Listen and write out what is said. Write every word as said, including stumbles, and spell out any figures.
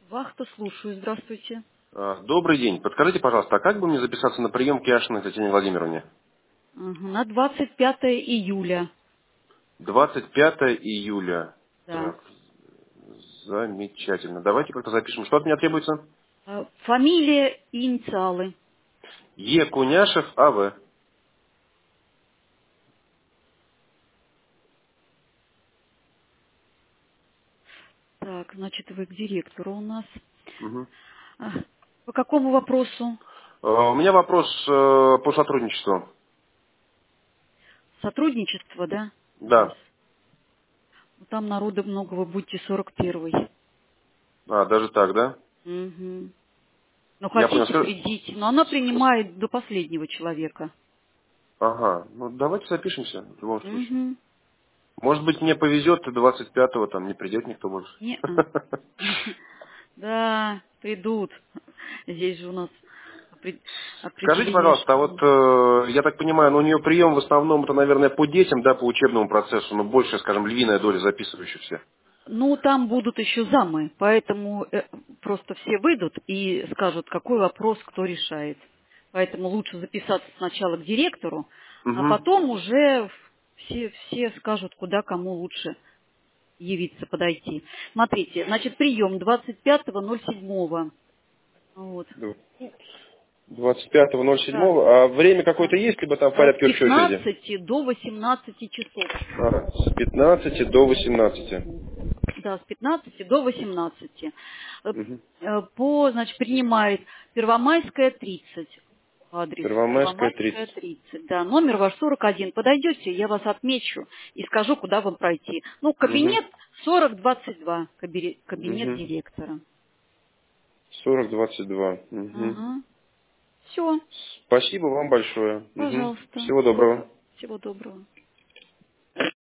Вахта, слушаю. Здравствуйте. А, Добрый день. Подскажите, пожалуйста, а как бы мне записаться на прием к Яшиной Татьяне Владимировне? Мгм. На двадцать пятое июля. двадцать пятое июля. Да. Так, замечательно. Давайте как-то запишем. Что от меня требуется? А, Фамилия и инициалы. Е. Куняшев А В. Так, значит, вы к директору у нас. Мгм. А, По какому вопросу? А, У меня вопрос э, по сотрудничеству. Сотрудничество, да, у вас? Да. Ну, там народа много, вы будете сорок первый. А, даже так, да? Угу. Ну, Я понял. хотите, Скажи- придите. Но она с- с- принимает до последнего человека. Ага. Ну, давайте запишемся в любом случае. Угу. Может быть, мне повезет, и двадцать пятого там не придет никто больше. Не-а. Да, придут. Здесь же у нас опре- Скажите, определение пожалуйста, а вот школы. э, я так понимаю, ну, у нее прием в основном это, наверное, по детям, да, по учебному процессу, но больше, скажем, львиная доля записывающихся. Ну, там будут еще замы, поэтому э, просто все выйдут и скажут, какой вопрос кто решает. Поэтому лучше записаться сначала к директору, а Угу. потом уже все, все скажут, куда кому лучше явиться, подойти. Смотрите, значит, прием двадцать пятого ноль седьмого. Вот. двадцать пятого ноль Да, седьмого. А время да. какое-то есть, либо там в А С порядке общей очереди? пятнадцати до восемнадцати часов. А, с пятнадцати до восемнадцати. Да, с пятнадцати до восемнадцати. Э, Угу. э, По, значит, принимает Первомайская тридцать. По адресу Первомайская Первомайская тридцать. тридцать. Да, номер ваш сорок один. Подойдете, я вас отмечу и скажу, куда вам пройти. Ну, Угу. кабинет сорок двадцать два, кабире- кабинет Угу. директора. сорок двадцать два. Угу. Ага. Все, Спасибо вам большое. Угу. пожалуйста. Всего доброго. Всего доброго.